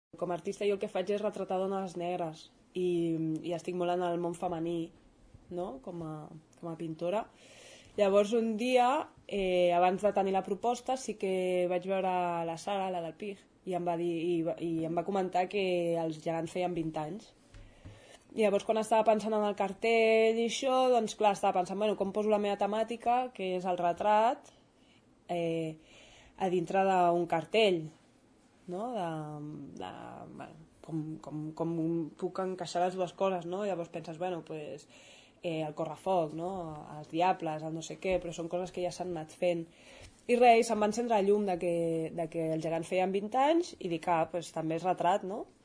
Com a artista jo el que faig és retratar dones negres i estic molt en el món femení, no? com a pintora. Llavors un dia, abans de tenir la proposta, sí que vaig veure la Sara, la del PIG, i em va dir, i em va comentar que els gegants feien 20 anys. I llavors quan estava pensant en el cartell i això, doncs clar, estava pensant, bueno, com poso la meva temàtica, que és el retrat, a dintre d'un cartell, no? Bueno, com puc encaixar les dues coses, no? Llavors penses, bueno, pues, el correfoc, no? Els diables, el no sé què, però són coses que ja s'han anat fent. I res, se'm va encendre la llum de que els gegants feien 20 anys i dic, pues, també és retrat, no?